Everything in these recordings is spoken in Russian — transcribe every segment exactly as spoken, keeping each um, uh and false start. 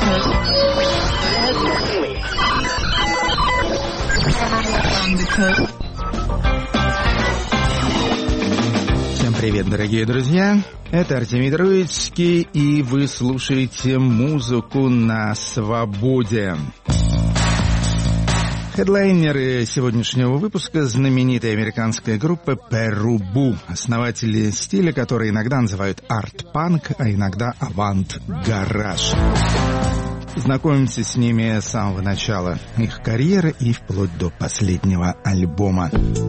Всем привет, дорогие друзья! Это Артемий Троицкий, и вы слушаете музыку на свободе. Хедлайнеры сегодняшнего выпуска — знаменитая американская группа Перубу, основатели стиля, который иногда называют арт-панк, а иногда авант-гараж. Знакомимся с ними с самого начала их карьеры и вплоть до последнего альбома.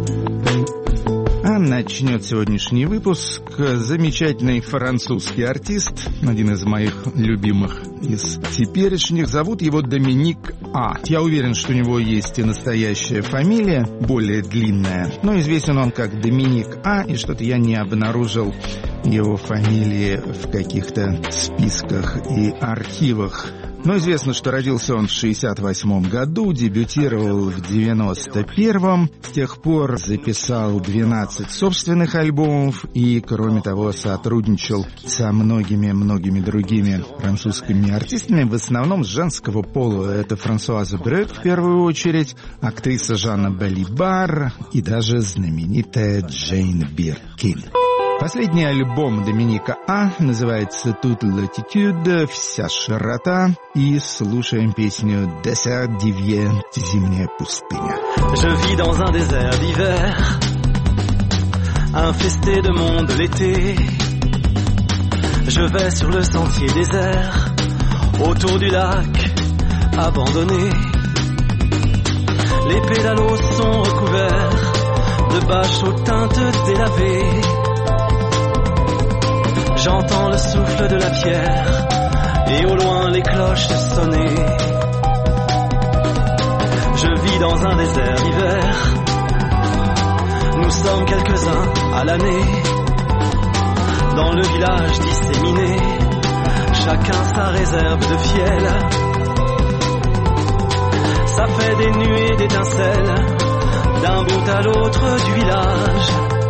А начнет сегодняшний выпуск замечательный французский артист, один из моих любимых из теперешних. Зовут его Доминик А. Я уверен, что у него есть и настоящая фамилия, более длинная, но известен он как Доминик А, и что-то я не обнаружил его фамилии в каких-то списках и архивах. Но известно, что родился он в шестьдесят восьмом году, дебютировал в девяносто первом, с тех пор записал двенадцать собственных альбомов и, кроме того, сотрудничал со многими-многими другими французскими артистами, в основном с женского пола. Это Франсуаза Брек в первую очередь, актриса Жанна Балибар и даже знаменитая Джейн Биркин. Последний альбом Доминика А называется «Toute latitude», «Вся широта», и слушаем песню «Désert d'hiver», «Зимняя пустыня». Je vis dans un désert d'hiver, infesté de monde l'été. Je vais sur le sentier désert, autour du lac abandonné. Les pédalos sont recouverts de bâches aux teintes délavées. J'entends le souffle de la pierre et au loin les cloches sonner. Je vis dans un désert d'hiver. Nous sommes quelques-uns à l'année. Dans le village disséminé, chacun sa réserve de fiel. Ça fait des nuées d'étincelles d'un bout à l'autre du village.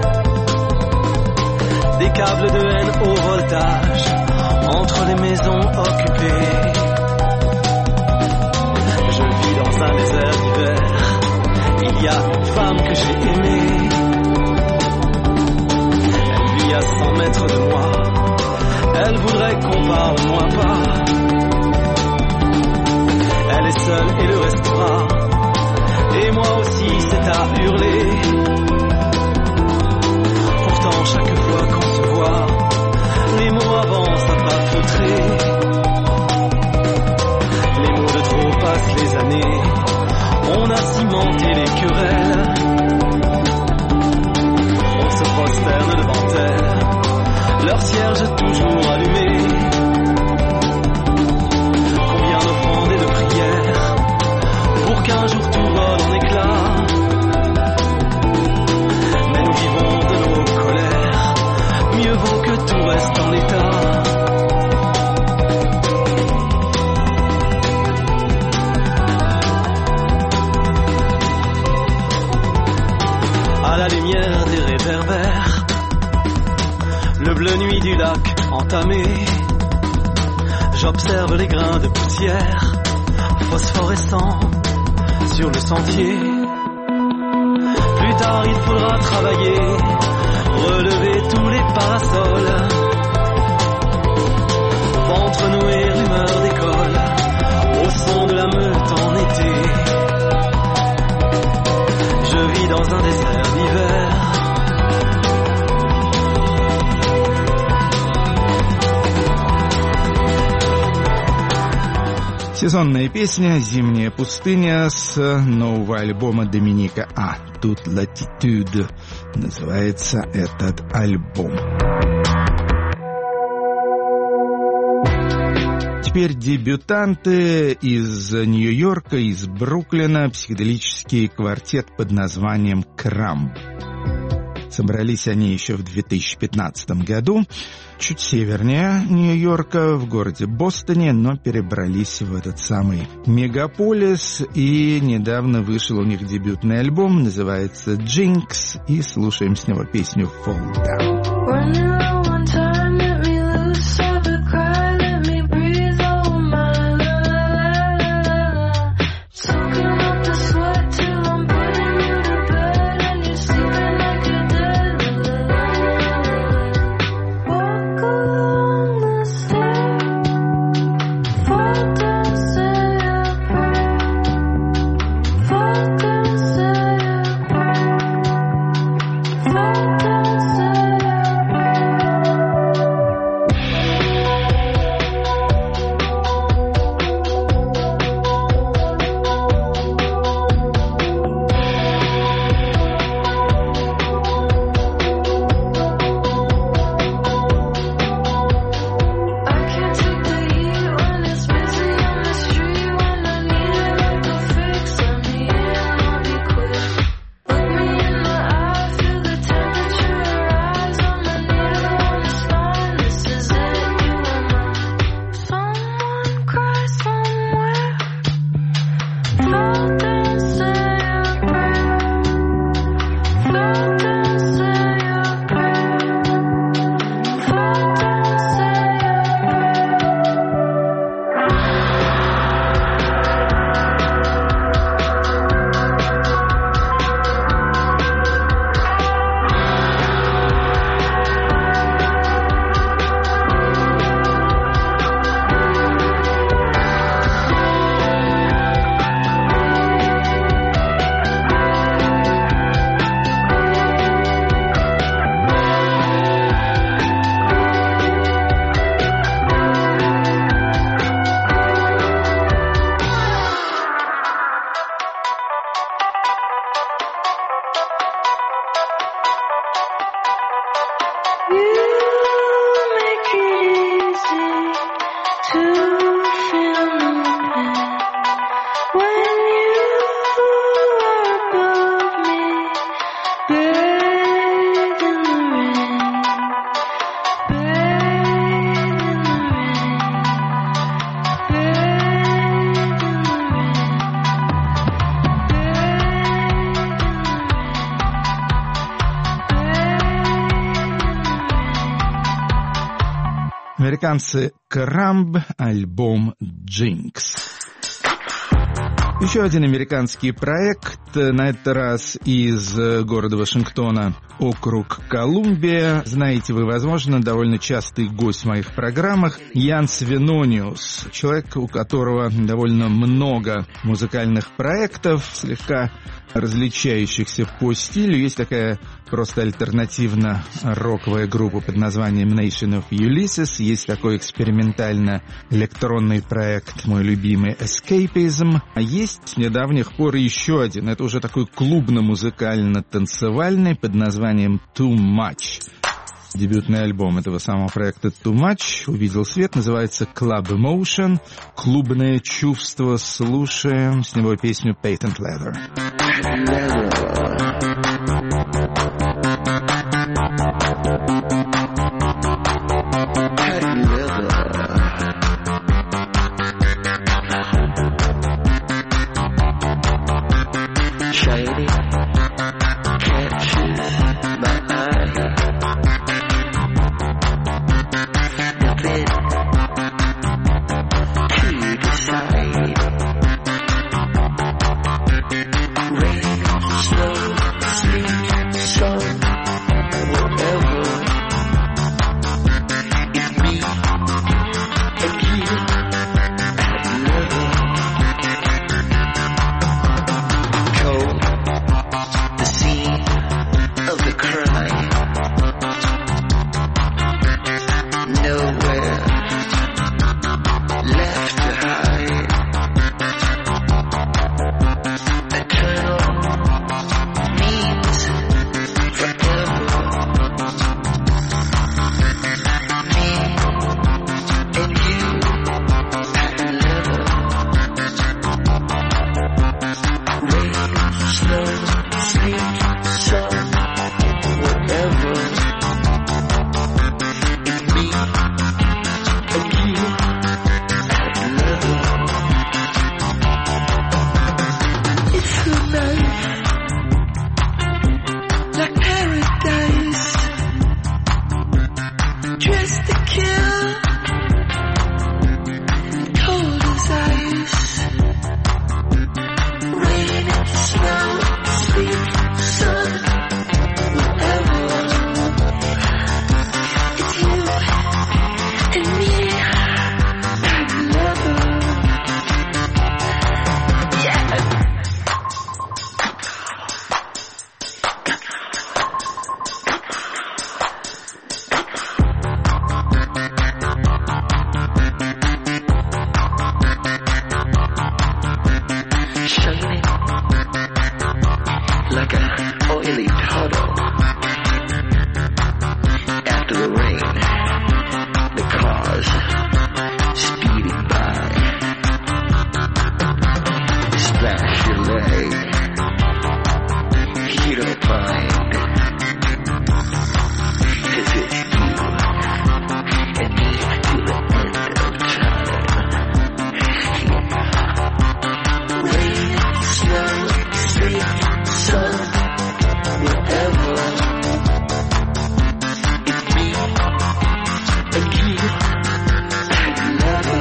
Des câbles de haine au voltage entre les maisons occupées. Je vis dans un désert d'hiver. Il y a une femme que j'ai aimée. Elle vit à cent mètres de moi. Elle voudrait qu'on parle, moi pas. Elle est seule et le restera. Et moi aussi c'est à hurler. Pourtant chaque fois qu'on se voit, les mots avancent à pas feutrer. Les mots de trop passent les années. On a cimenté les querelles. On se prosterne devant elles, leur cierge toujours allumée. Combien d'offrandes et de prières pour qu'un jour tout vole en éclats. Mais nous vivons de nos colères, mieux vaut que tout reste en état. À la lumière des réverbères, le bleu nuit du lac entamé, j'observe les grains de poussière phosphorescents sur le sentier. Plus tard il faudra travailler, relever tous les parasols, ventre noué, rumeur d'école, au son de la meute en été. Je vis dans un désert d'hiver. Сезонная песня «Зимняя пустыня» с нового альбома Доминика А. «Toute latitude» называется этот альбом. Теперь дебютанты из Нью-Йорка, из Бруклина, психоделический квартет под названием «Крамб». Собрались они еще в две тысячи пятнадцатом году, чуть севернее Нью-Йорка, в городе Бостоне, но перебрались в этот самый мегаполис, и недавно вышел у них дебютный альбом, называется «Jinx», и слушаем с него песню «Fall Down». Американцы Крамб, альбом «Jinx». Еще один американский проект, на этот раз из города Вашингтона, округ Колумбия. Знаете вы, возможно, довольно частый гость в моих программах, Ян Свинониус, человек, у которого довольно много музыкальных проектов, слегка различающихся по стилю. Есть такая просто альтернативно-роковая группа под названием Nation of Ulysses, есть такой экспериментально-электронный проект, мой любимый, Escapism, а есть с недавних пор еще один, это уже такой клубно-музыкально-танцевальный под названием Too Much. Дебютный альбом этого самого проекта Too Much увидел свет, называется Club Emotion, клубное чувство. Слушаем с него песню Patent Leather. Shiny catches my eye. Nothing to decide. Rain, snow, sleet, sun, whatever. It's me and you and never. Cold, the scene of the crime. Nowhere left to hide. Eternal means forever. Me and you had never. Rain, snow, sleet, sun, whatever. It's me and you had never. It's a night like paradise, dressed to kill, cold as ice. Rain, snow, sleet, sun, whatever. It's you and me and never. Yeah. Shining like an oily puddle after the rain. The cars speeding by. Splash your leg. You don't mind. 'Cause it's you and me to the end of time. Rain, snow, sleet, sun, whatever. It's me and you and never.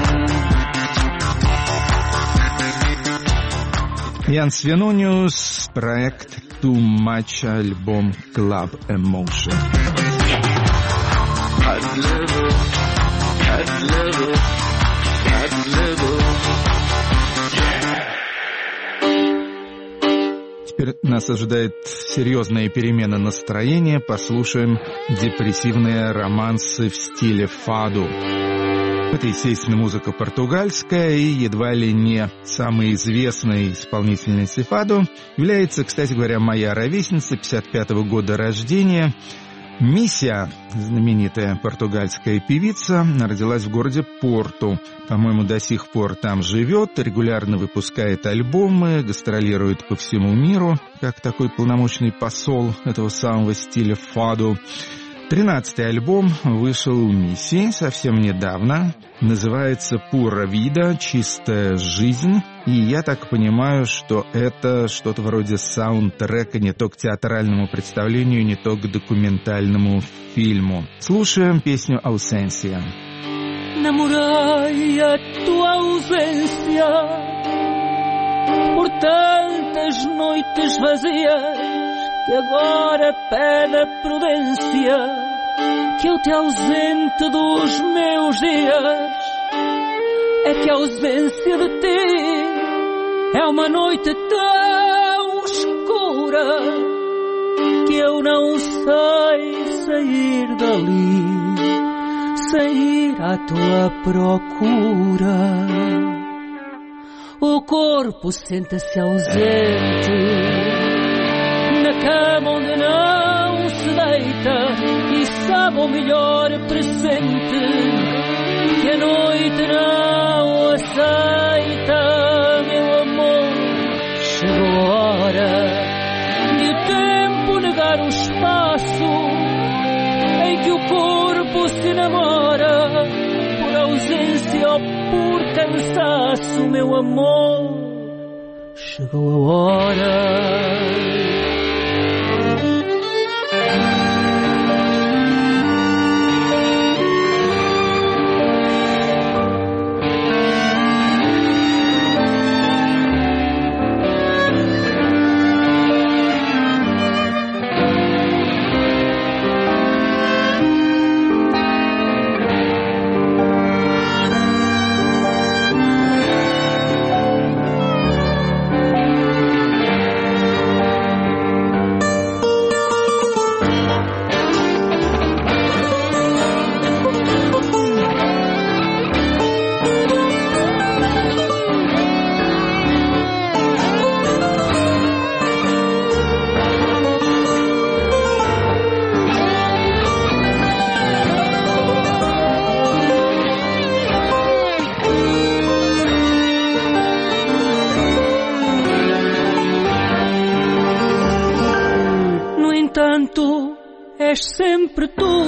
Ян Свинониус, проект Too Much, альбом Club Emotion. I'd never, I'd never, I'd never. Теперь нас ожидает серьезная перемена настроения. Послушаем депрессивные романсы в стиле фаду. Это, естественно, музыка португальская, и едва ли не самой известной исполнительницей фаду является, кстати говоря, моя ровесница, пятьдесят пятого года рождения. Миссия, знаменитая португальская певица, родилась в городе Порту. По-моему, до сих пор там живет, регулярно выпускает альбомы, гастролирует по всему миру, как такой полномочный посол этого самого стиля фаду. Тринадцатый альбом вышел у Миссии совсем недавно. Называется «Pura Vida», «Чистая жизнь». И я так понимаю, что это что-то вроде саундтрека не то к театральному представлению, не то к документальному фильму. Слушаем песню «Ausência». namorei a tua ausência por tantas noites vazias que agora pede a prudência que eu te ausente dos meus dias. É que a ausência de ti é uma noite tão escura que eu não sei sair dali sem ir à tua procura. O corpo senta-se ausente na cama onde não se deita e sabe o melhor presente que a noite não aceita. Meu amor, chegou a hora de o tempo negar o espaço em que o corpo se namora por ausência ou por cansaço. Meu amor, chegou a hora. És sempre tu,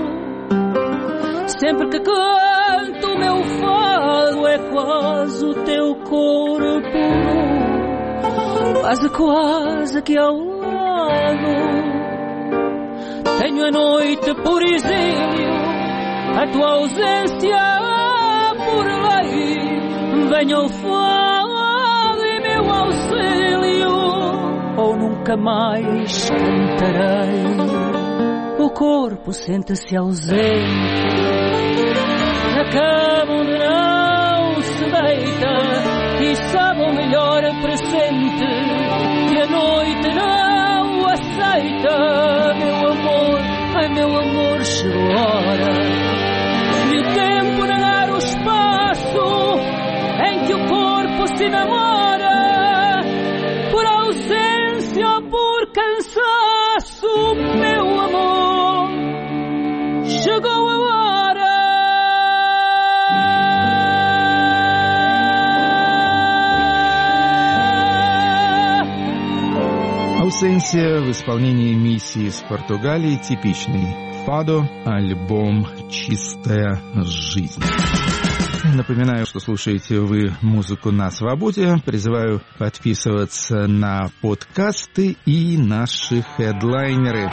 sempre que canto o meu fado é quase o teu corpo nu, quase quase aqui ao lado. Tenho a noite por exílio, a tua ausência por lei. Venha o fado e meu auxílio, ou nunca mais cantarei. O corpo senta-se ausente na cama onde não se deita e sabe o melhor presente que a noite não aceita. Meu amor, ai meu amor, chegou a hora de o tempo negar o espaço em que o corpo se namora por ausência ou por cansaço. Meu amor, chegou a hora. Ausência в исполнении миссии из Португалии, типичный фадо, альбом «Чистая жизнь». Напоминаю, что слушаете вы музыку на свободе. Призываю подписываться на подкасты и наши хедлайнеры.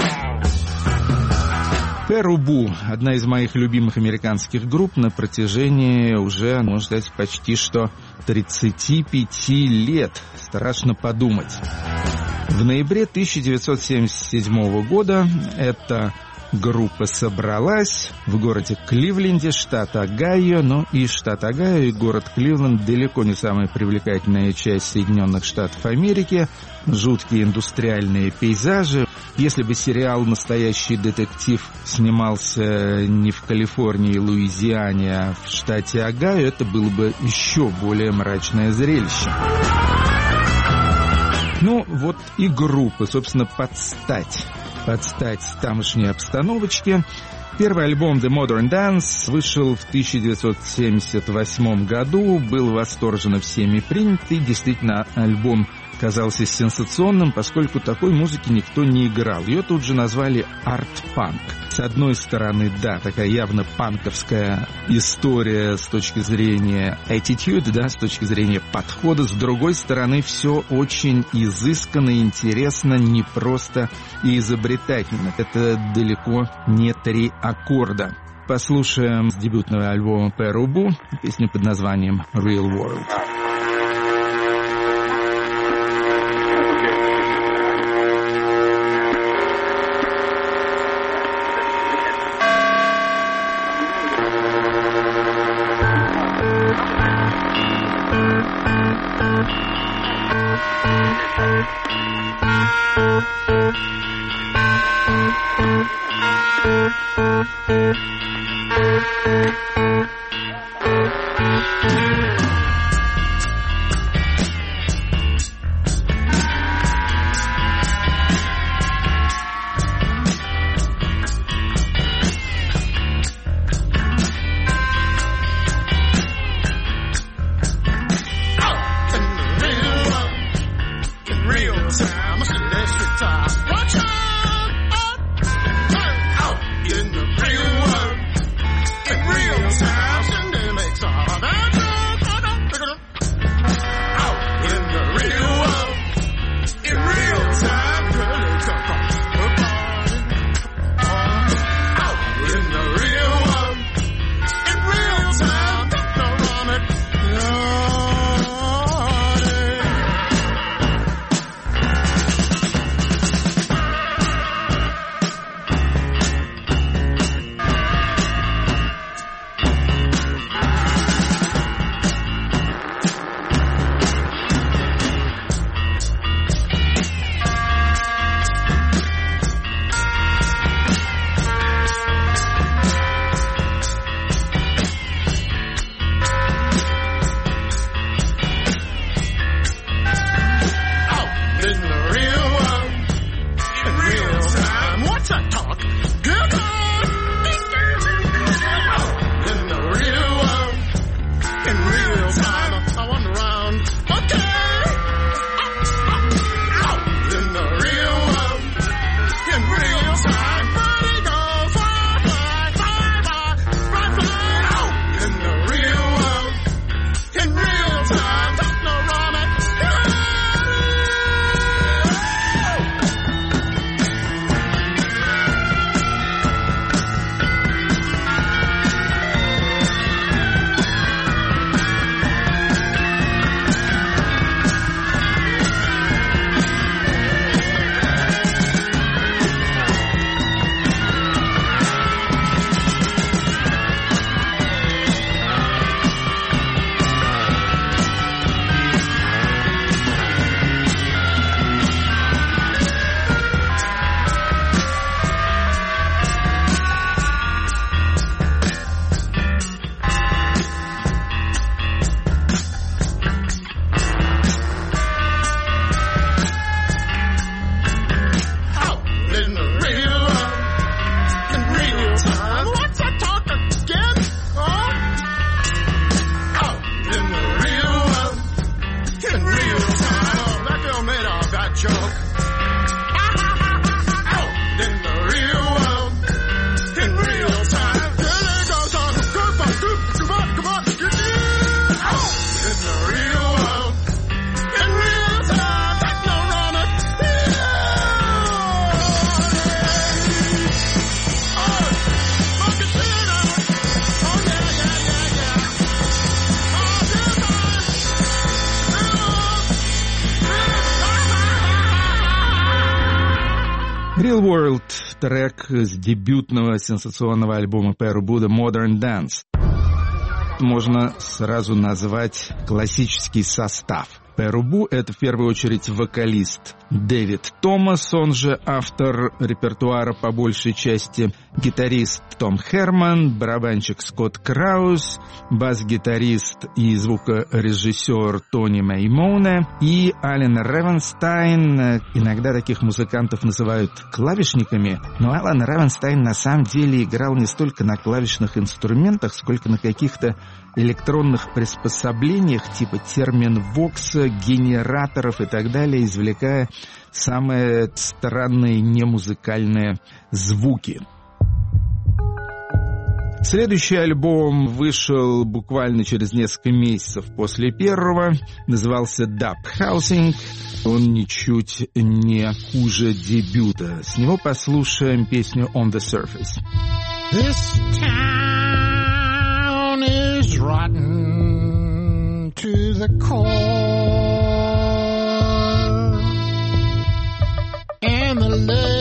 Перу-Бу – одна из моих любимых американских групп на протяжении уже, можно сказать, почти что тридцати пяти лет. Страшно подумать. В ноябре тысяча девятьсот семьдесят седьмого года эта группа собралась в городе Кливленде, штат Огайо. Но и штат Огайо, и город Кливленд далеко не самая привлекательная часть Соединенных Штатов Америки. Жуткие индустриальные пейзажи. Если бы сериал «Настоящий детектив» снимался не в Калифорнии и Луизиане, а в штате Огайо, это было бы еще более мрачное зрелище. Ну, вот и группа, собственно, под стать. Под стать тамошней обстановочке. Первый альбом The Modern Dance вышел в тысяча девятьсот семьдесят восьмом году, был восторженно всеми принят, и действительно альбом казался сенсационным, поскольку такой музыки никто не играл. Ее тут же назвали арт-панк. С одной стороны, да, такая явно панковская история с точки зрения attitude, да, с точки зрения подхода. С другой стороны, все очень изысканно, интересно, непросто и изобретательно. Это далеко не три аккорда. Послушаем с дебютного альбома Перу Бу песню под названием «Real World». Real World — трек с дебютного сенсационного альбома Перу Бу Modern Dance. Можно сразу назвать классический состав. Перу Бу — это в первую очередь вокалист Дэвид Томас, он же автор репертуара по большей части, гитарист Том Херман, барабанщик Скотт Краус, бас-гитарист и звукорежиссер Тони Меймоне и Ален Ревенстайн. Иногда таких музыкантов называют клавишниками, но Ален Ревенстайн на самом деле играл не столько на клавишных инструментах, сколько на каких-то электронных приспособлениях типа терминвокса, генераторов и так далее, извлекая самые странные немузыкальные звуки. Следующий альбом вышел буквально через несколько месяцев после первого, назывался Dub Housing. Он ничуть не хуже дебюта. С него послушаем песню On the Surface. This town is rotten to the core, and the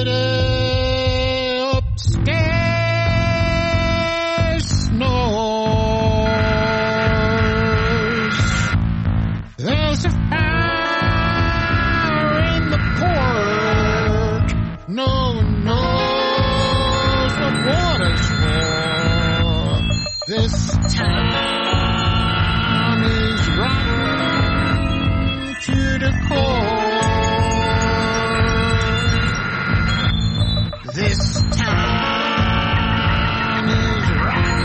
lady upstairs snores. There's a fire in the port, no one knows what water's for. This town is rotten to the core. This town is rotten.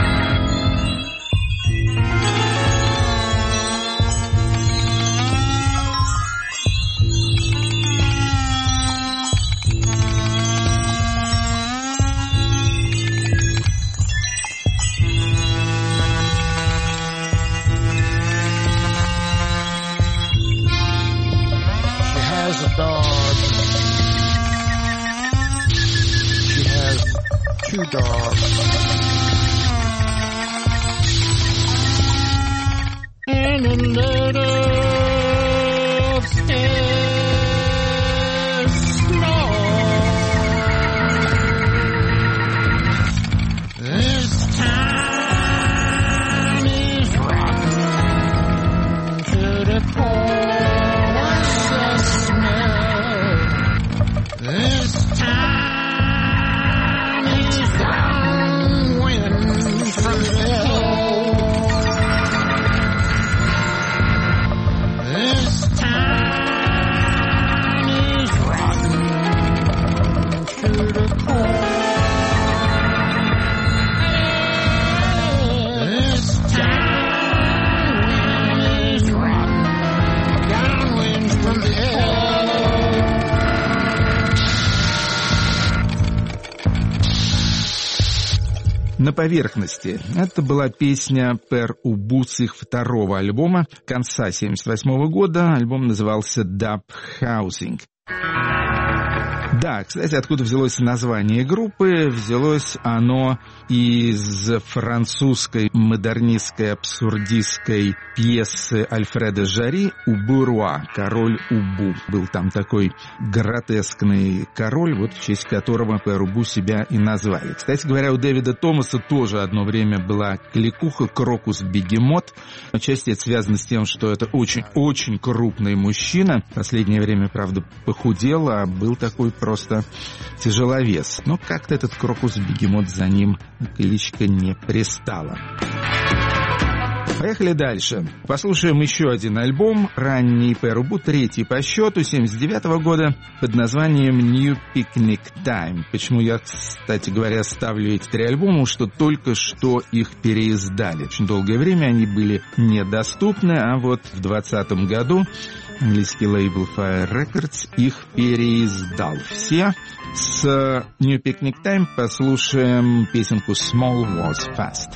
She has a dog. She has two dogs. And a little upstairs snores. This town is rotten to the core. What's the smell? This town is downwind from the hill. This town is rotten to the core. This town is rotten downwind from the hill. На поверхности. Это была песня «Per Ubu» с их второго альбома конца семьдесят восьмого года. Альбом назывался «Dub Housing». Да, кстати, откуда взялось название группы? Взялось оно из французской модернистской абсурдистской пьесы Альфреда Жарри «Убу-Руа», «Король Убу». Был там такой гротескный король, вот в честь которого Per Ubu себя и назвали. Кстати говоря, у Дэвида Томаса тоже одно время была кликуха «Крокус-бегемот». Отчасти это связано с тем, что это очень-очень крупный мужчина. В последнее время, правда, похудел, а был такой просто тяжеловес. Но как-то этот крокус-бегемот за ним кличка не пристала. Поехали дальше. Послушаем еще один альбом, ранний Per Ubu, третий по счету, семьдесят девятого года, под названием New Picnic Time. Почему я, кстати говоря, ставлю эти три альбома, что только что их переиздали. Очень долгое время они были недоступны, а вот в двадцатом году английский лейбл Fire Records их переиздал. Все. С New Picnic Time послушаем песенку Small Was Fast.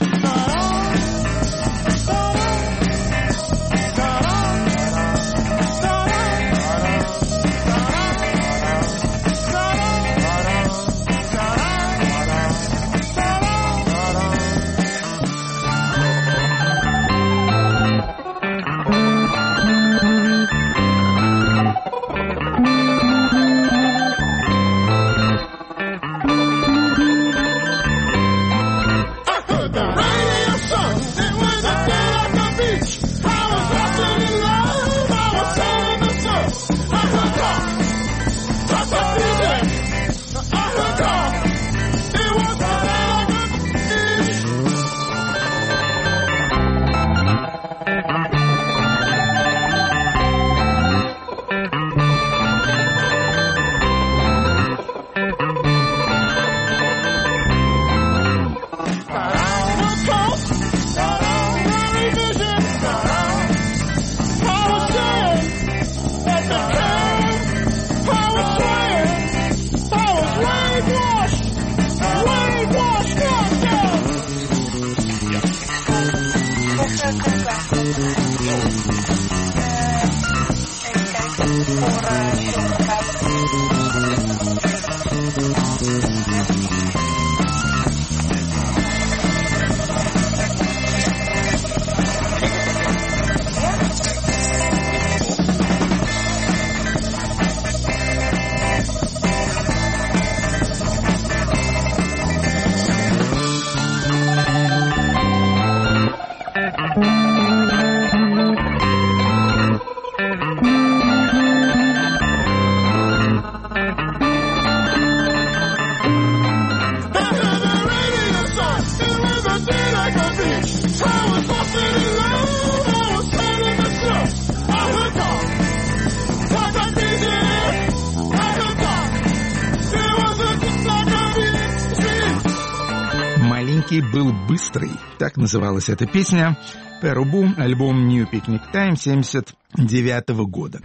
маленький был быстрый. Так называлась эта песня. Перу Бу, альбом New Picnic Time семьдесят девятого года.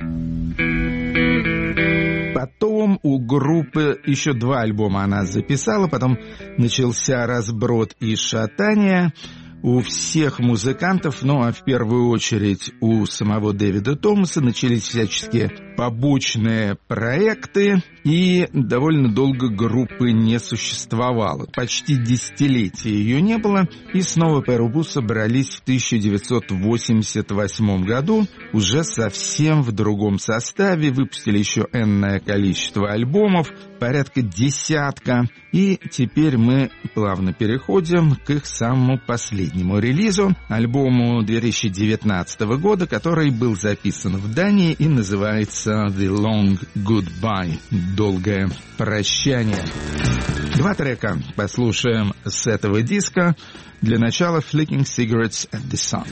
Потом у группы еще два альбома она записала, потом начался разброд и шатание. У всех музыкантов, ну а в первую очередь у самого Дэвида Томаса, начались всяческие побочные проекты, и довольно долго группы не существовало. Почти десятилетие ее не было, и снова Перу Бу собрались в тысяча девятьсот восемьдесят восьмом году, уже совсем в другом составе, выпустили еще энное количество альбомов, порядка десятка, и теперь мы плавно переходим к их самому последнему релизу, альбому две тысячи девятнадцатого года, который был записан в Дании и называется The Long Goodbye, долгое прощание. Два трека послушаем с этого диска. Для начала Flicking Cigarettes at the Sun.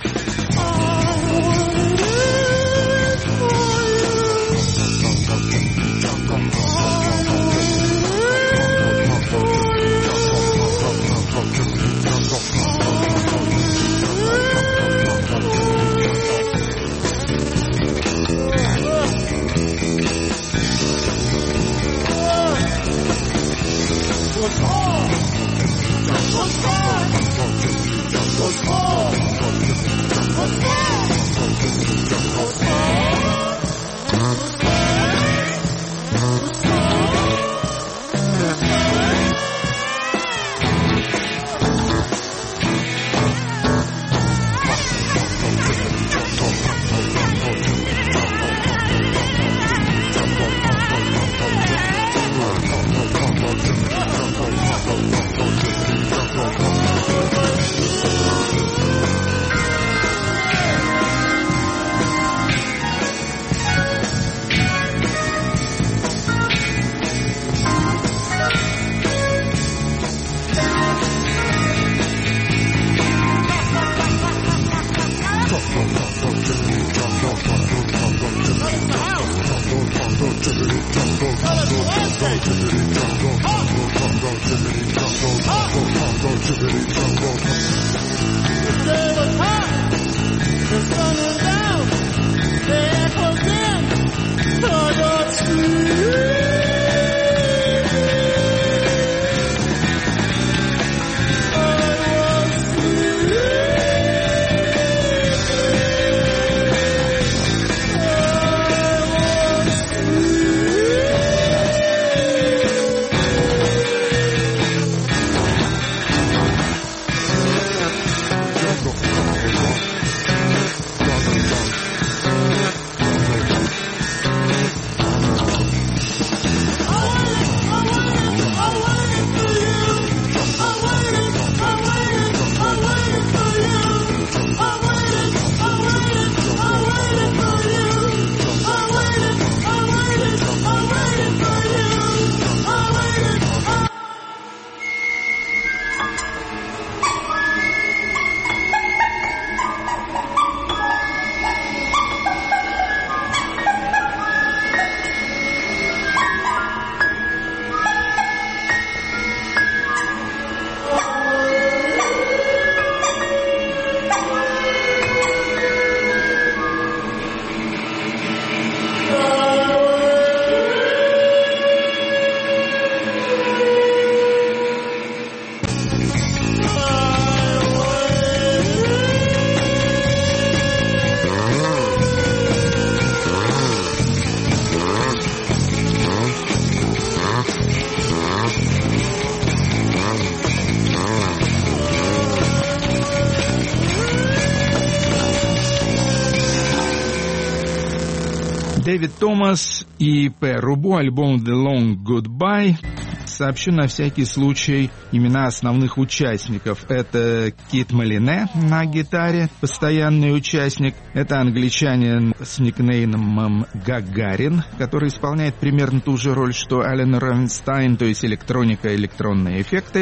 Дэвид Томас и Перу Бу, альбом The Long Goodbye. Сообщу на всякий случай имена основных участников. Это Кит Малине на гитаре, постоянный участник. Это англичанин с никнеймом Гагарин, который исполняет примерно ту же роль, что Ален Равенстайн, то есть электроника, электронные эффекты.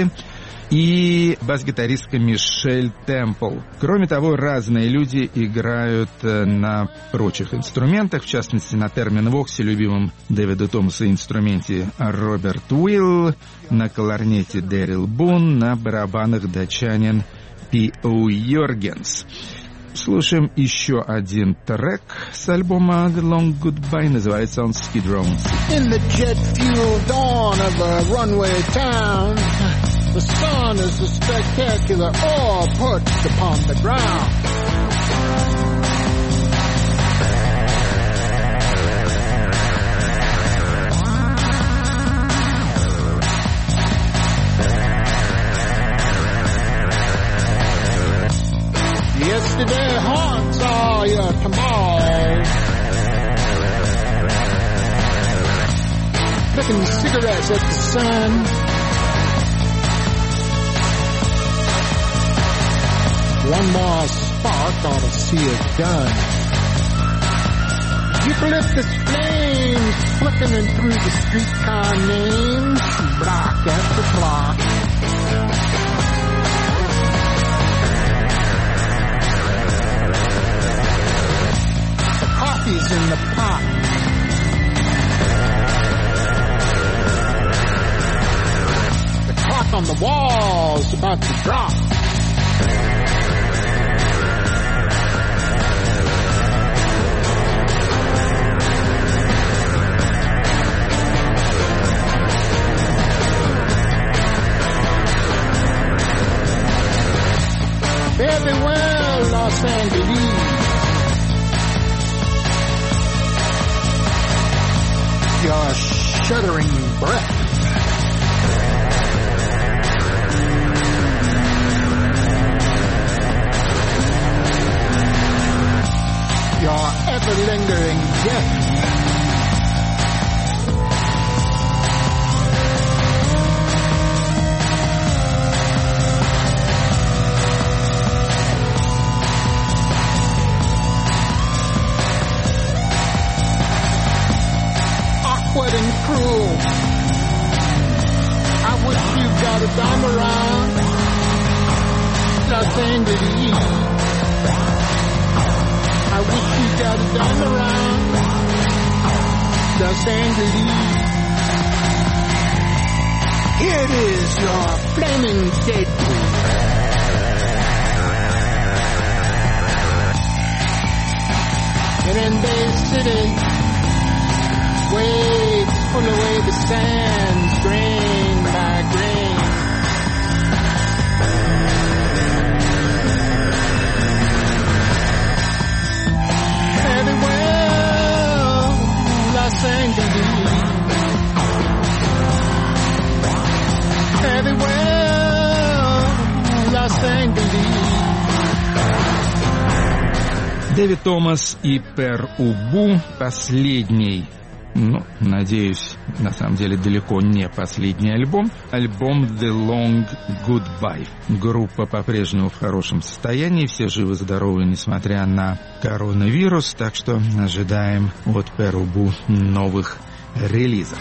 и бас-гитаристка Мишель Темпл. Кроме того, разные люди играют на прочих инструментах, в частности, на термин-воксе, любимом Дэвида Томаса инструменте Роберт Уилл, на кларнете Дэрил Бун, на барабанах датчанин Пи О. Йоргенс. Слушаем еще один трек с альбома The Long Goodbye, называется он Skid Row. In the jet-fueled dawn of a runway town, the sun is a spectacular ore perched upon the ground. Yesterday haunts all your tomorrows, flicking cigarettes at the sun. One more spark ought to see it done. Eucalyptus flames flickering through the streetcar names, block after block. Coffee's in the pot. The clock on the wall's about to drop. Everywhere, Los Angeles. Your shuddering breath. Your ever-lingering death. And cruel. I wish you got a dime around Los Angeles. I wish you got a dime around Los Angeles. Here it is, your flaming Deadpool. And in Bay City, waves pull away the sands, grain by grain. Everywhere, Los Angeles. Everywhere, Los Angeles. Дэвид Томас и Пер Убу, последний, ну, надеюсь, на самом деле далеко не последний альбом. Альбом The Long Goodbye. Группа по-прежнему в хорошем состоянии, все живы-здоровы, несмотря на коронавирус, так что ожидаем от Перубу новых релизов.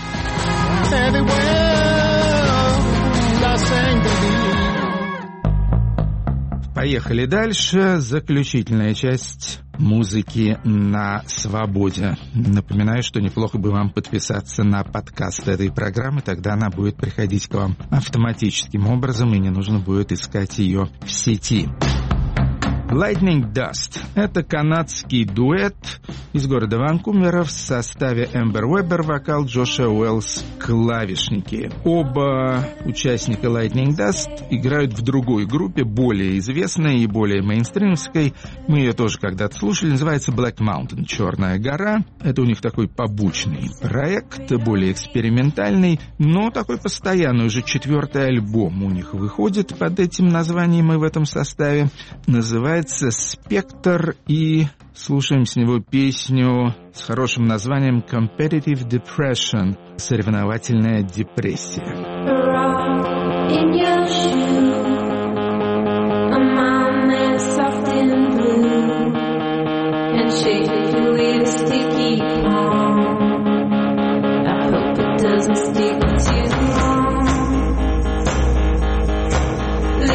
Поехали дальше. Заключительная часть музыки на свободе. Напоминаю, что неплохо бы вам подписаться на подкаст этой программы, тогда она будет приходить к вам автоматическим образом, и не нужно будет искать ее в сети. Lightning Dust — это канадский дуэт из города Ванкувера в составе Эмбер Уэббер, вокал, Джоша Уэллс, клавишники. Оба участника Lightning Dust играют в другой группе, более известной и более мейнстримской. Мы ее тоже когда-то слушали, называется Black Mountain, Черная гора. Это у них такой побочный проект, более экспериментальный, но такой постоянный, уже четвертый альбом у них выходит под этим названием и в этом составе. Называется «Спектр», и слушаем с него песню с хорошим названием «Competitive Depression» — «Соревновательная депрессия».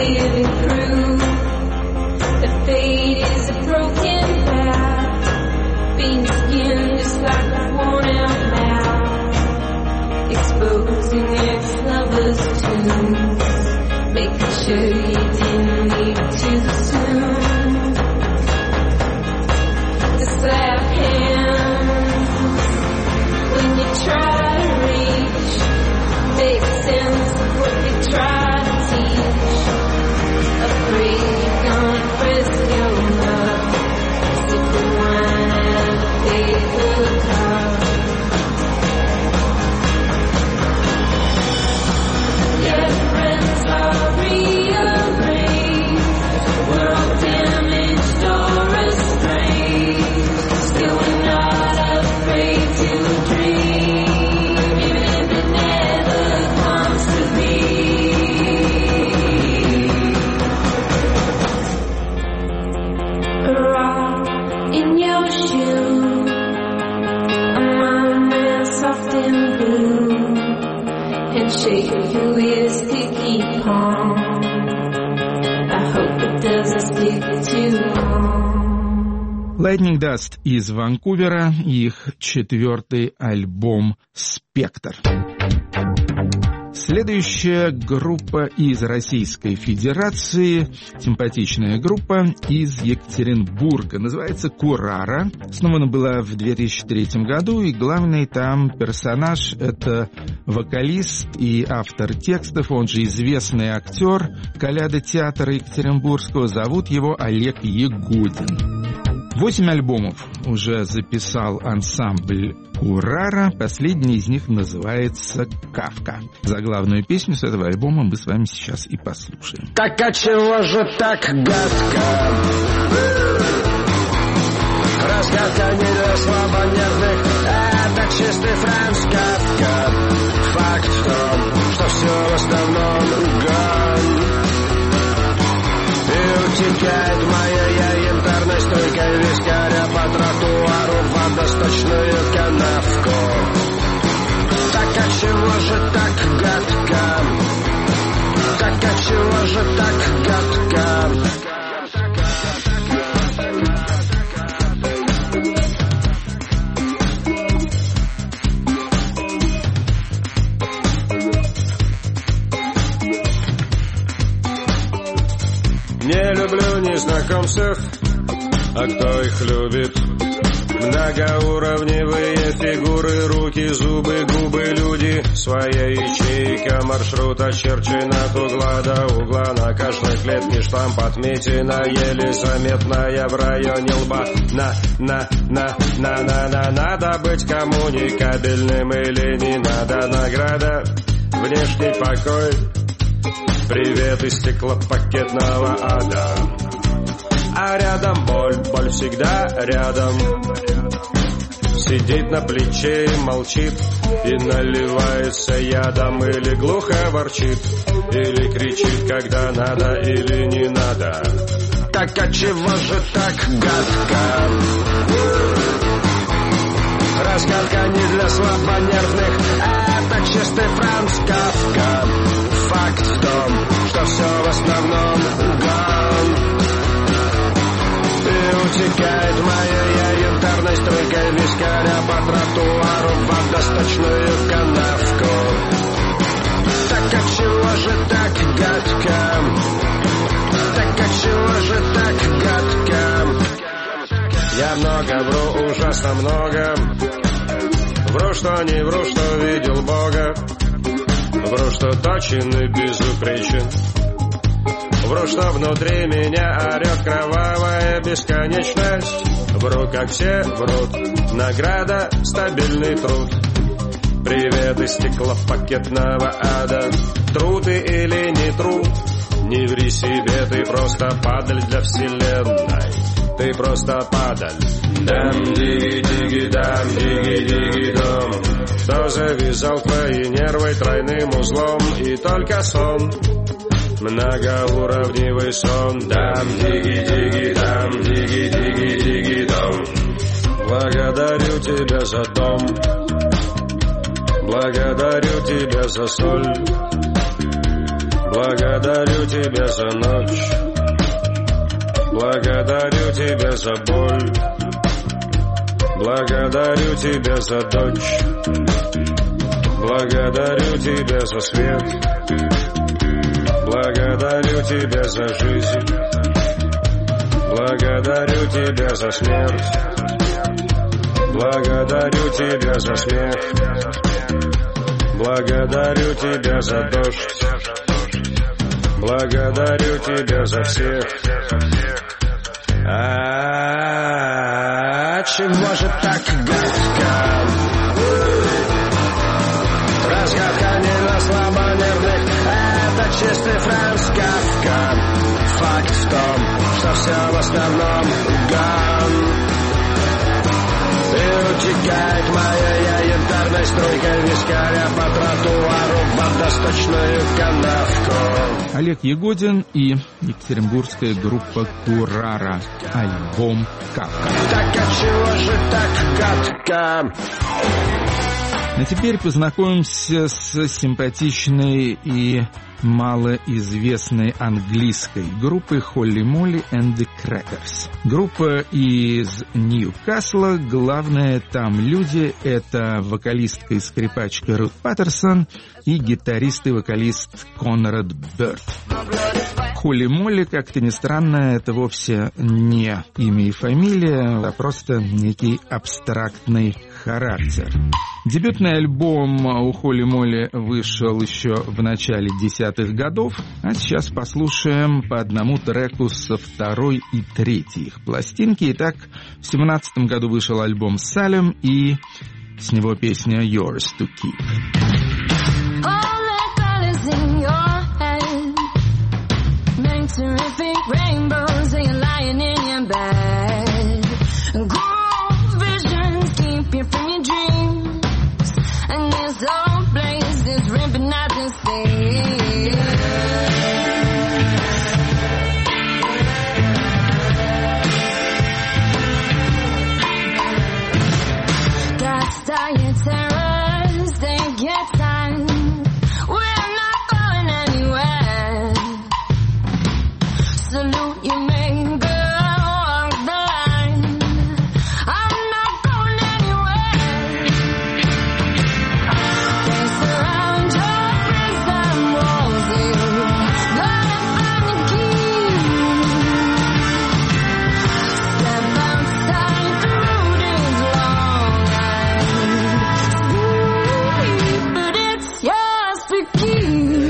living through. The fate is a broken path, being skinned just like a worn out map, exposing ex-lovers' tombs, making sure you didn't leave too soon. To slap hands when you try to reach, make sense of what they try to teach. Afraid you're gonna press your luck, sipping wine out of paper cups. Yeah, friends are rearranged, we're all damaged or estranged. Still we're not afraid to dream, even if it never comes to be. A rock in your shoe, a moment soft and blue, handshake through your sticky palm. I hope it doesn't stick too long. Lightning Dust из Ванкувера, их четвертый альбом «Спектр». Следующая группа из Российской Федерации, симпатичная группа из Екатеринбурга, называется «Курара». Основана была в две тысячи третьем году, и главный там персонаж — это вокалист и автор текстов, он же известный актер Коляда театра Екатеринбургского, зовут его Олег Ягудин. Восемь альбомов уже записал ансамбль «Курара», последний из них называется «Кавка». Заглавную песню с этого альбома мы с вами сейчас и послушаем. Так а чего же так гадко? Разгадка не для слабонервных, это чистый Франц Кафка. Факт в том, что все в основном гон. И утекает моя я янтарной стойкой вискаря по тротуару в водосточную канавку. Так а чего же так гадко? Так а чего же так гадко? Не люблю незнакомцев, а кто их любит? Многоуровневые фигуры, руки, зубы, губы, люди. Своя ячейка, маршрут очерчен от угла до угла. На каждой клетке штамп отметина, еле заметная в районе лба. На, на, на, на, на, на, надо быть коммуникабельным или не надо. Награда, внешний покой, привет из стеклопакетного ада. А рядом боль, боль всегда рядом. Сидит на плече и молчит, и наливается ядом. Или глухо ворчит, или кричит, когда надо, или не надо. Так а чего же так гадко? Разгадка не для слабонервных, это чистый Франц Кафка. Факт в том, что все в основном гон. И утекает моя я янтарной струйкой вискаря по тротуару в водосточную канавку. Так а чего же так гадко? Так а чего же так гадко? Я много вру, ужасно много. Вру, что не вру, что видел Бога. Вру, что точен и безупречен. Вру, что внутри меня орет кровавая бесконечность. Вру, как все врут. Награда — стабильный труд. Привет из стеклопакетного ада. Труд ты или не труд, не ври себе, ты просто падаль для вселенной. Ты просто падаль. Дам-диги-диги-дам, диги-диги-дом. Кто завязал твои нервы тройным узлом? И только сон, многоуровневый сон. Дам-диги-диги-дам, диги-диги-диги-дом. Благодарю тебя за дом, благодарю тебя за соль. Благодарю тебя за ночь, благодарю тебя за боль, благодарю тебя за дочь, благодарю тебя за свет, благодарю тебя за жизнь, благодарю тебя за смерть, благодарю тебя за смех, благодарю тебя за дождь, благодарю тебя за всех. А чего же так гадко? Разгадка не на слабонервных, это чистый Франц Кафка. Факт в том, что все в основном гон. И утекает моя янтарной струйкой вискаря по тротуару в водосточную канавку. Олег Ягодин и екатеринбургская группа «Курара». Альбом «Кавка». Так отчего же так гадко? А теперь познакомимся с симпатичной и малоизвестной английской группой Холли Молли and the Crackers. Группа из Ньюкасла. Главное там люди — это вокалистка и скрипачка Рут Паттерсон и гитарист и вокалист Конрад Бёрд. Холли Молли, как-то ни странно, это вовсе не имя и фамилия, а просто некий абстрактный характер. Дебютный альбом у Холли Молли вышел еще в начале десятых годов, а сейчас послушаем по одному треку со второй и третьей их пластинки. Итак, в семнадцатом году вышел альбом «Салем», и с него песня «Yours to Keep». Terrific rainbows and you're lying in your bed. Gold visions keep you from your dreams. And this old place is ripping out the stage. Cast out your terrors, take your time. We're not going anywhere. Salute you, main girl, walk the line. I'm not going anywhere. They surround your prison walls, you gotta find the key. Step outside, the road is long and steep, but it's yours to keep.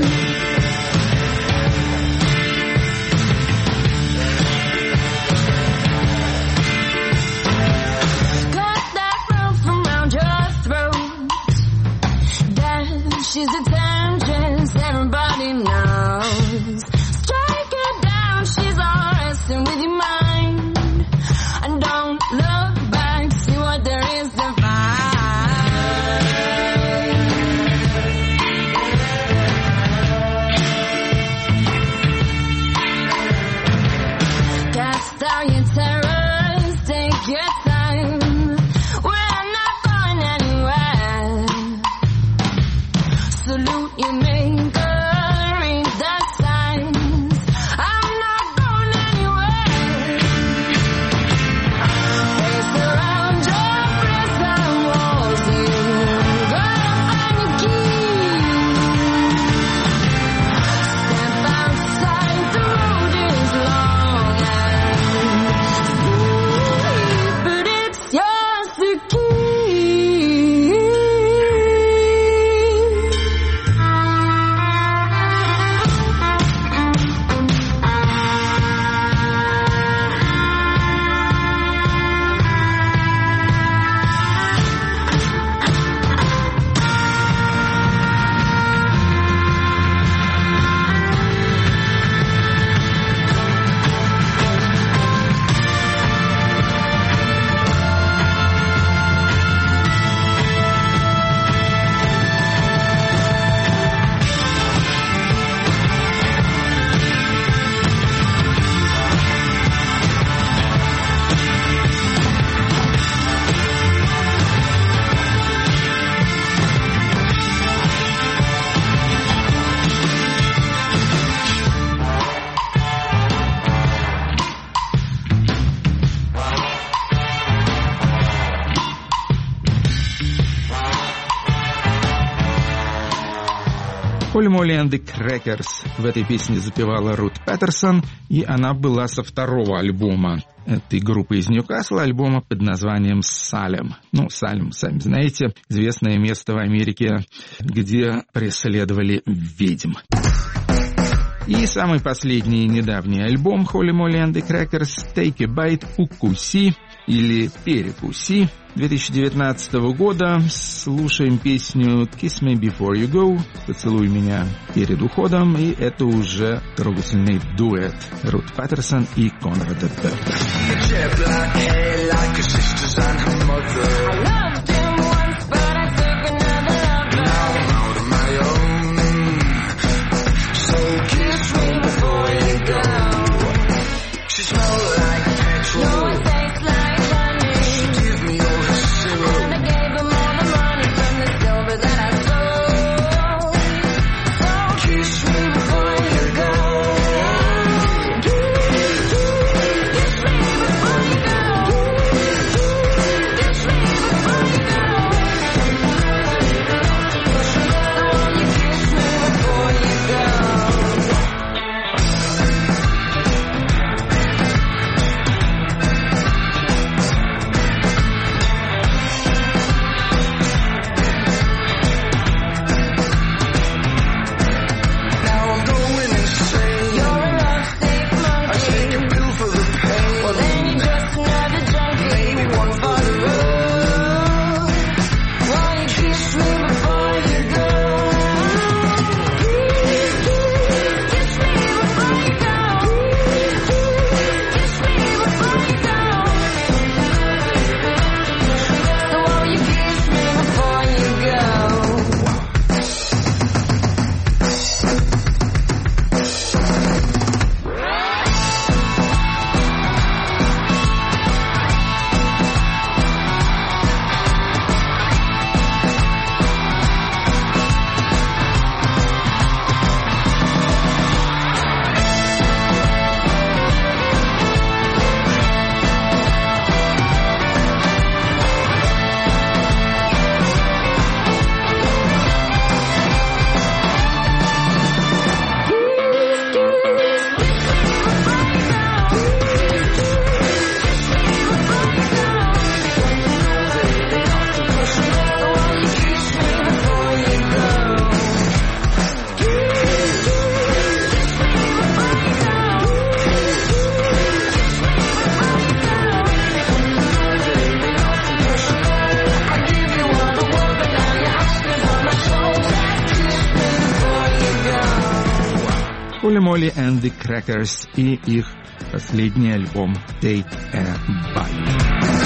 She's attentions, everybody knows. Strike her down, she's all resting with your mind. And don't look back, see what there is to find. Cast out your terrors, take your time. We're not going anywhere. Salute you, maker, read the signs. I'm not going anywhere. They surround your prison walls, you gotta find your key. Step outside, the road is long and steep, but Holy Moly and the Crackers. В этой песне запевала Рут Петерсон, и она была со второго альбома этой группы из Ньюкасла, альбома под названием «Салем». Ну, Салем, сами знаете, известное место в Америке, где преследовали ведьм. И самый последний недавний альбом Holy Moly and the Crackers «Take a Bite», «Укуси» или «Перекуси» две тысячи девятнадцатого года. Слушаем песню «Kiss Me Before You Go», «Поцелуй меня перед уходом», и это уже трогательный дуэт Рут Петерсон и Конрада Берга. Holy Moly and the Crackers и их последний альбом Take a Bite.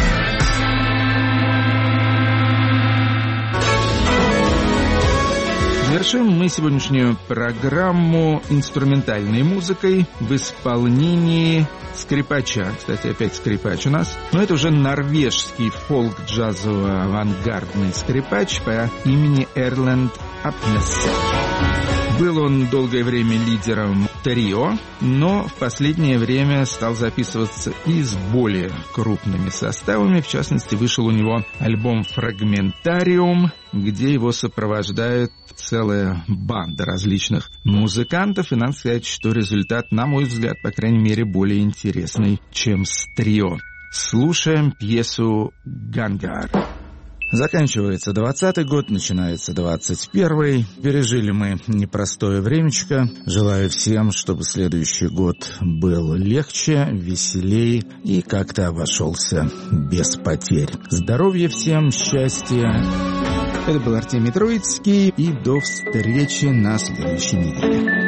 Завершим мы сегодняшнюю программу инструментальной музыкой в исполнении скрипача. Кстати, опять скрипач у нас. Но это уже норвежский фолк-джазово-авангардный скрипач по имени Эрланд Апнессе. Был он долгое время лидером трио, но в последнее время стал записываться и с более крупными составами. В частности, вышел у него альбом «Фрагментариум», где его сопровождает целая банда различных музыкантов. И надо сказать, что результат, на мой взгляд, по крайней мере, более интересный, чем с трио. Слушаем пьесу «Гангар». Заканчивается двадцатый год, начинается двадцать первый. Пережили мы непростое времечко. Желаю всем, чтобы следующий год был легче, веселей и как-то обошелся без потерь. Здоровья всем, счастья. Это был Артемий Троицкий, и до встречи на следующей неделе.